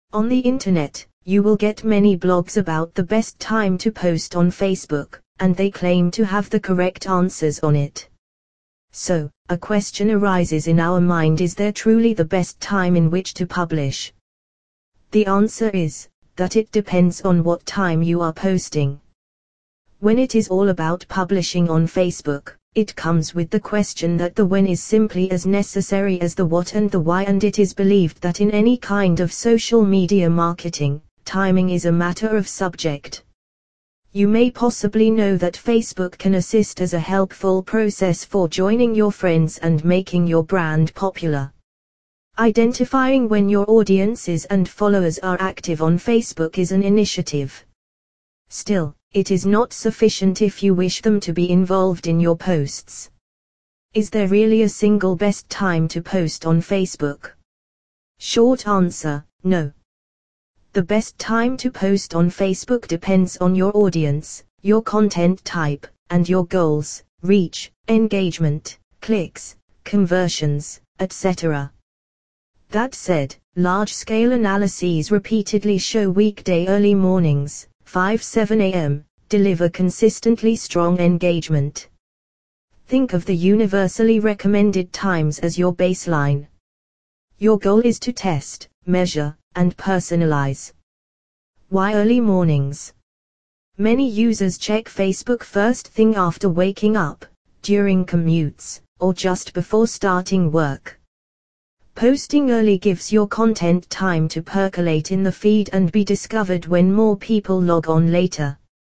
On the internet, you will get many blogs about the best time to post on Facebook, and they claim to have the correct answers on it. So, a question arises in our mind: is there truly the best time in which to publish? The answer is that it depends on what time you are posting. When it is all about publishing on Facebook, it comes with the question that the when is simply as necessary as the what and the why, and it is believed that in any kind of social media marketing, timing is a matter of subject. You may possibly know that Facebook can assist as a helpful process for joining your friends and making your brand popular. Identifying when your audiences and followers are active on Facebook is an initiative. Still, it is not sufficient if you wish them to be involved in your posts. Is there really a single best time to post on Facebook? Short answer, no. The best time to post on Facebook depends on your audience, your content type, and your goals, reach, engagement, clicks, conversions, etc. That said, large-scale analyses repeatedly show weekday early mornings, 5-7 a.m., deliver consistently strong engagement. Think of the universally recommended times as your baseline. Your goal is to test, measure, and personalize. Why early mornings? Many users check Facebook first thing after waking up, during commutes, or just before starting work. Posting early gives your content time to percolate in the feed and be discovered when more people log on later.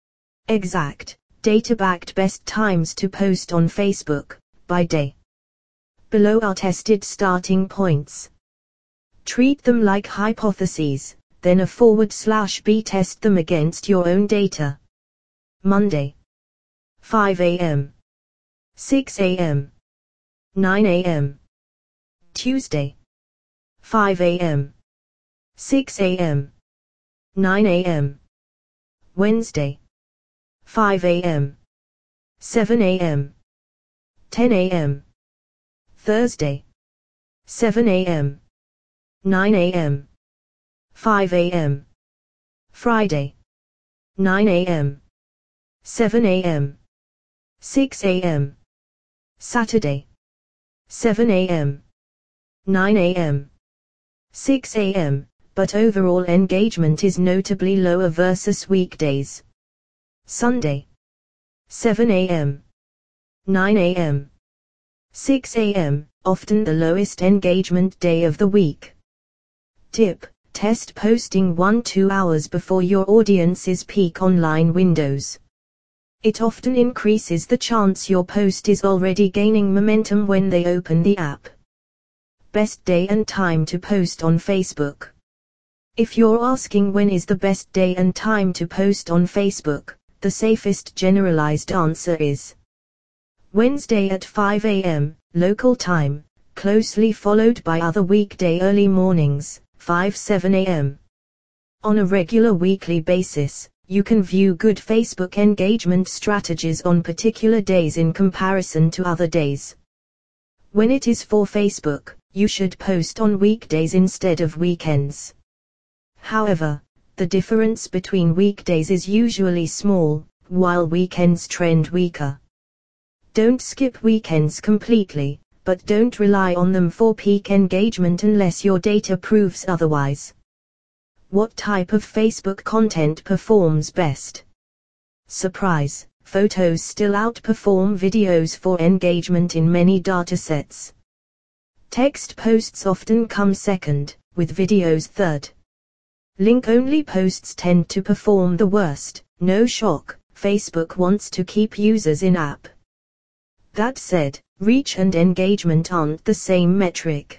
Exact, data-backed best times to post on Facebook, by day. Below are tested starting points. Treat them like hypotheses, then a/b test them against your own data. Monday. 5 a.m. 6 a.m. 9 a.m. Tuesday. 5 a.m. 6 a.m. 9 a.m. Wednesday. 5 a.m. 7 a.m. 10 a.m. Thursday. 7 a.m. 9 a.m. 5 a.m. Friday. 9 a.m. 7 a.m. 6 a.m. Saturday. 7 a.m. 9 a.m. 6 a.m., but overall engagement is notably lower versus weekdays. Sunday. 7 a.m. 9 a.m. 6 a.m., often the lowest engagement day of the week. Tip: test posting 1-2 hours before your audience's peak online windows. It often increases the chance your post is already gaining momentum when they open the app. Best day and time to post on Facebook. If you're asking when is the best day and time to post on Facebook, the safest generalized answer is Wednesday at 5 a.m., local time, closely followed by other weekday early mornings, 5-7 a.m. On a regular weekly basis, you can view good Facebook engagement strategies on particular days in comparison to other days. When it is for Facebook, you should post on weekdays instead of weekends. However, the difference between weekdays is usually small, while weekends trend weaker. Don't skip weekends completely, but don't rely on them for peak engagement unless your data proves otherwise. What type of Facebook content performs best? Surprise, photos still outperform videos for engagement in many datasets. Text posts often come second, with videos third. Link-only posts tend to perform the worst. No shock, Facebook wants to keep users in-app. That said, reach and engagement aren't the same metric.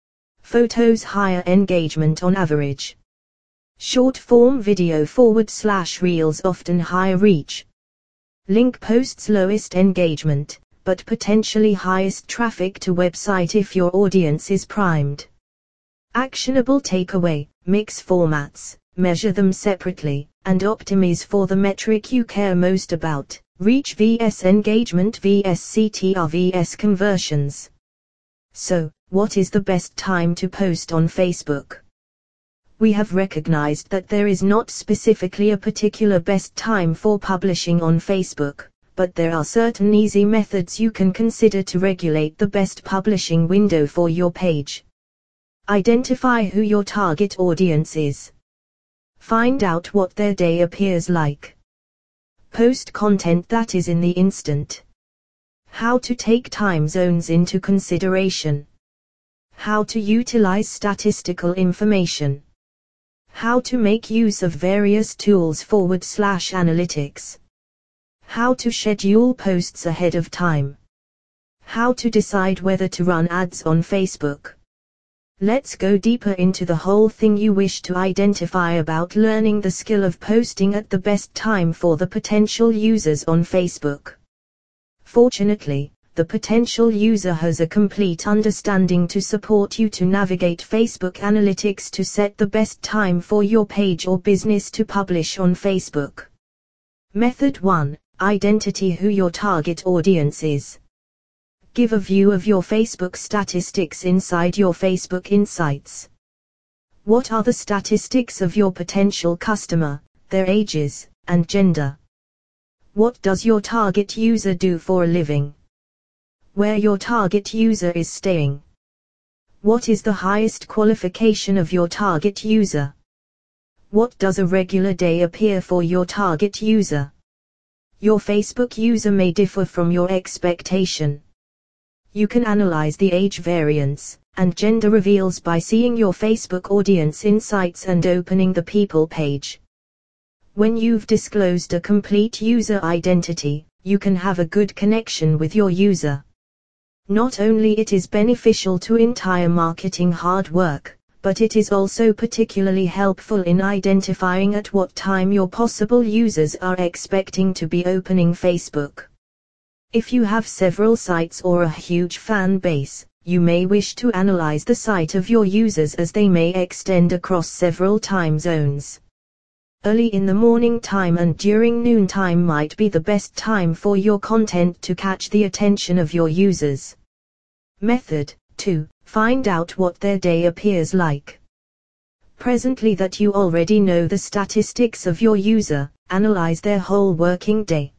Photos higher engagement on average. Short-form video / reels often higher reach. Link posts lowest engagement, but potentially highest traffic to website if your audience is primed. Actionable takeaway: mix formats, measure them separately, and optimize for the metric you care most about. Reach vs engagement vs CTR vs conversions. So, what is the best time to post on Facebook? We have recognized that there is not specifically a particular best time for publishing on Facebook, but there are certain easy methods you can consider to regulate the best publishing window for your page. Identify who your target audience is. Find out what their day appears like. Post content that is in the instant. How to take time zones into consideration. How to utilize statistical information. How to make use of various tools /analytics. How to schedule posts ahead of time. How to decide whether to run ads on Facebook. Let's go deeper into the whole thing you wish to identify about learning the skill of posting at the best time for the potential users on Facebook. Fortunately, the potential user has a complete understanding to support you to navigate Facebook Analytics to set the best time for your page or business to publish on Facebook. Method 1. Identity who your target audience is. Give a view of your Facebook statistics inside your Facebook Insights. What are the statistics of your potential customer, their ages, and gender? What does your target user do for a living? Where your target user is staying? What is the highest qualification of your target user? What does a regular day appear for your target user? Your Facebook user may differ from your expectation. You can analyze the age variance and gender reveals by seeing your Facebook audience insights and opening the people page. When you've disclosed a complete user identity, you can have a good connection with your user. Not only it is beneficial to entire marketing hard work, but it is also particularly helpful in identifying at what time your possible users are expecting to be opening Facebook. If you have several sites or a huge fan base, you may wish to analyze the site of your users as they may extend across several time zones. Early in the morning time and during noon time might be the best time for your content to catch the attention of your users. Method 2. Find out what their day appears like. Presently that you already know the statistics of your user, analyze their whole working day.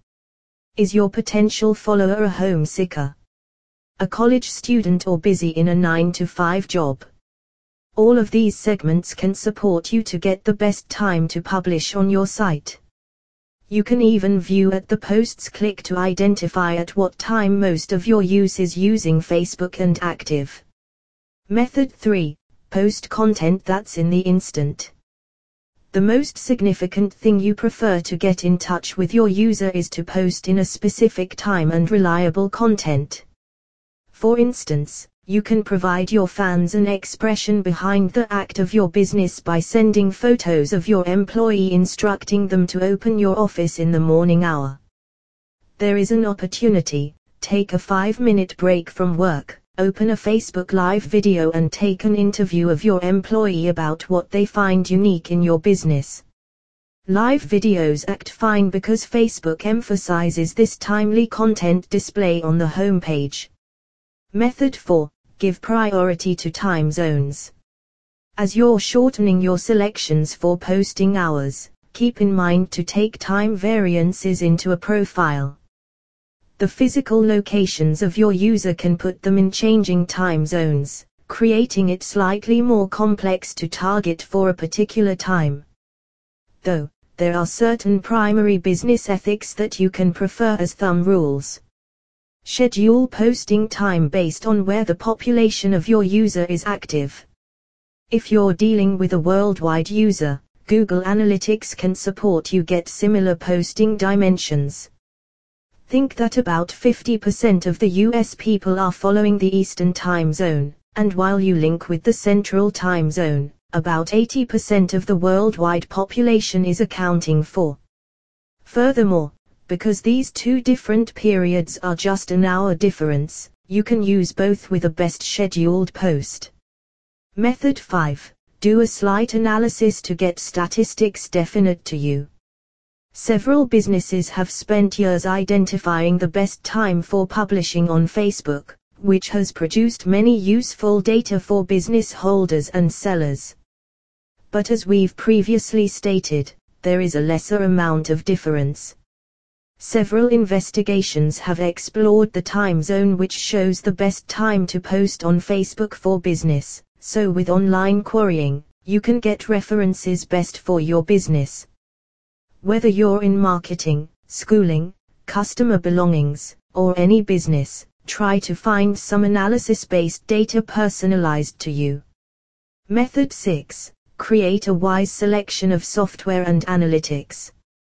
Is your potential follower a homesicker, a college student, or busy in a 9-to-5 job? All of these segments can support you to get the best time to publish on your site. You can even view at the posts click to identify at what time most of your use is using Facebook and active. Method 3. Post content that's in the instant. The most significant thing you prefer to get in touch with your user is to post in a specific time and reliable content. For instance, you can provide your fans an expression behind the act of your business by sending photos of your employee instructing them to open your office in the morning hour. There is an opportunity, take a 5-minute break from work. Open a Facebook Live video and take an interview of your employee about what they find unique in your business. Live videos act fine because Facebook emphasizes this timely content display on the homepage. Method 4. Give priority to time zones. As you're shortening your selections for posting hours, keep in mind to take time variances into a profile. The physical locations of your user can put them in changing time zones, creating it slightly more complex to target for a particular time. Though, there are certain primary business ethics that you can prefer as thumb rules. Schedule posting time based on where the population of your user is active. If you're dealing with a worldwide user, Google Analytics can support you get similar posting dimensions. Think that about 50% of the US people are following the Eastern time zone, and while you link with the Central time zone, about 80% of the worldwide population is accounting for. Furthermore, because these two different periods are just an hour difference, you can use both with a best scheduled post. Method 5. Do a slight analysis to get statistics definite to you. Several businesses have spent years identifying the best time for publishing on Facebook, which has produced many useful data for business holders and sellers. but as we've previously stated, there is a lesser amount of difference. Several investigations have explored the time zone which shows the best time to post on Facebook for business, so with online querying, you can get references best for your business. Whether you're in marketing, schooling, customer belongings, or any business, try to find some analysis-based data personalized to you. Method 6. Create a wise selection of software and analytics.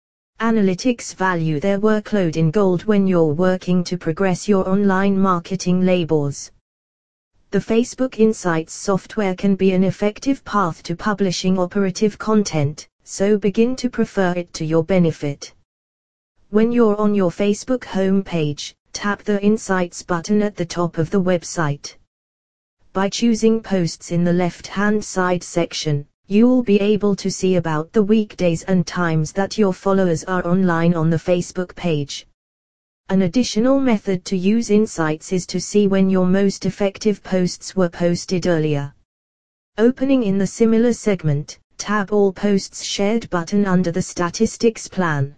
Analytics value their workload in gold when you're working to progress your online marketing labels. The Facebook Insights software can be an effective path to publishing operative content, so begin to prefer it to your benefit. When you're on your Facebook homepage, tap the Insights button at the top of the website. By choosing posts in the left-hand side section, you'll be able to see about the weekdays and times that your followers are online on the Facebook page. An additional method to use Insights is to see when your most effective posts were posted earlier. Opening in the Similar segment, tap All Posts Shared button under the Statistics plan.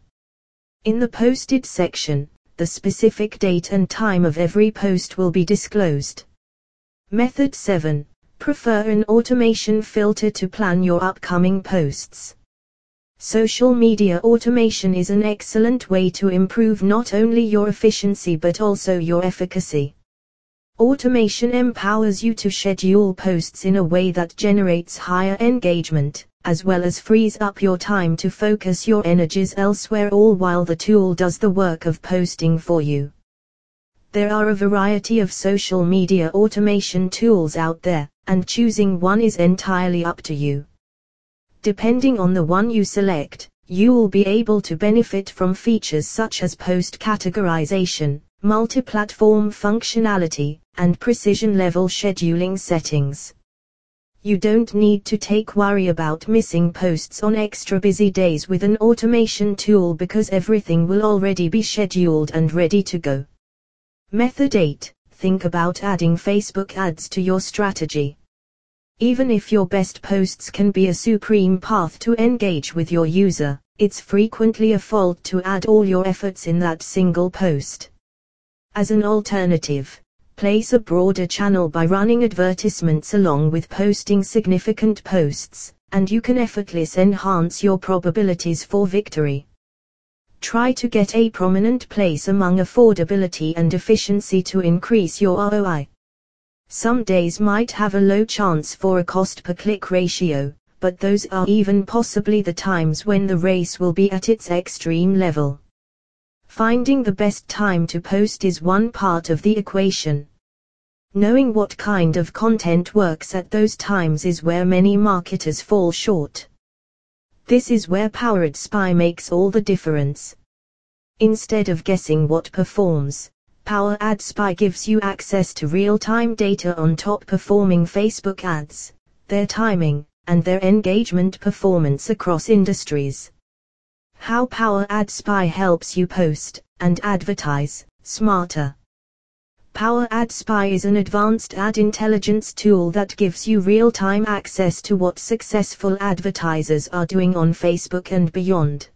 In the Posted section, the specific date and time of every post will be disclosed. Method 7. Prefer an automation filter to plan your upcoming posts. Social media automation is an excellent way to improve not only your efficiency but also your efficacy. Automation empowers you to schedule posts in a way that generates higher engagement, as well as frees up your time to focus your energies elsewhere, all while the tool does the work of posting for you. There are a variety of social media automation tools out there, and choosing one is entirely up to you. Depending on the one you select, you will be able to benefit from features such as post categorization, multi-platform functionality, and precision-level scheduling settings. You don't need to worry about missing posts on extra busy days with an automation tool because everything will already be scheduled and ready to go. Method 8. Think about adding Facebook ads to your strategy. Even if your best posts can be a supreme path to engage with your user, it's frequently a fault to add all your efforts in that single post. As an alternative, place a broader channel by running advertisements along with posting significant posts, and you can effortlessly enhance your probabilities for victory. Try to get a prominent place among affordability and efficiency to increase your ROI. Some days might have a low chance for a cost per click ratio, but those are even possibly the times when the race will be at its extreme level. Finding the best time to post is one part of the equation. Knowing what kind of content works at those times is where many marketers fall short. This is where Power Ad Spy makes all the difference. Instead of guessing what performs, Power Ad Spy gives you access to real-time data on top-performing Facebook ads, their timing, and their engagement performance across industries. How Power Ad Spy helps you post and advertise smarter. Power Ad Spy is an advanced ad intelligence tool that gives you real-time access to what successful advertisers are doing on Facebook and beyond.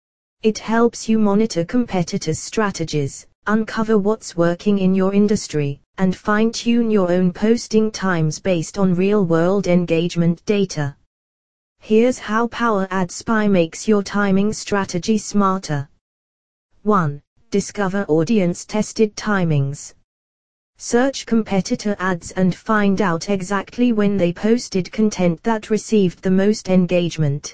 It helps you monitor competitors' strategies, uncover what's working in your industry, and fine-tune your own posting times based on real-world engagement data. Here's how Power Ad Spy makes your timing strategy smarter. 1. Discover audience-tested timings. Search competitor ads and find out exactly when they posted content that received the most engagement.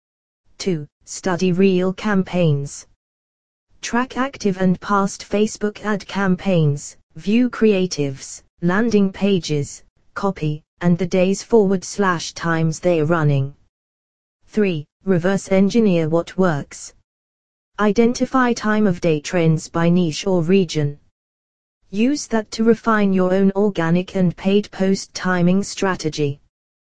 2. Study real campaigns. Track active and past Facebook ad campaigns, view creatives, landing pages, copy, and the days/times they're running. 3. Reverse engineer what works. Identify time of day trends by niche or region. Use that to refine your own organic and paid post timing strategy.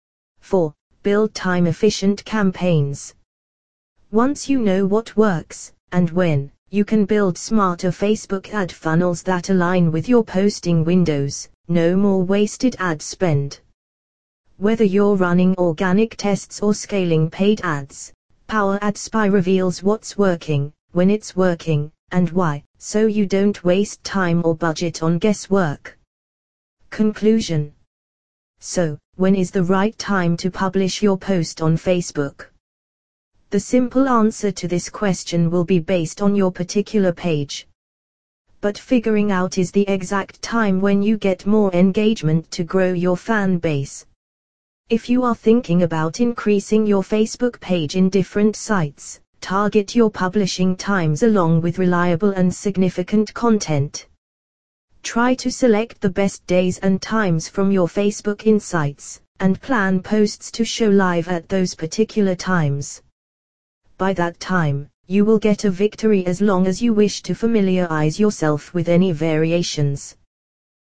4. Build time-efficient campaigns. Once you know what works, and when, you can build smarter Facebook ad funnels that align with your posting windows. No more wasted ad spend. Whether you're running organic tests or scaling paid ads, Power Ad Spy reveals what's working, when it's working, and why, so you don't waste time or budget on guesswork. Conclusion. So, when is the right time to publish your post on Facebook? The simple answer to this question will be based on your particular page. But figuring out is the exact time when you get more engagement to grow your fan base. If you are thinking about increasing your Facebook page in different sites, target your publishing times along with reliable and significant content. Try to select the best days and times from your Facebook insights, and plan posts to show live at those particular times. By that time, you will get a victory as long as you wish to familiarize yourself with any variations.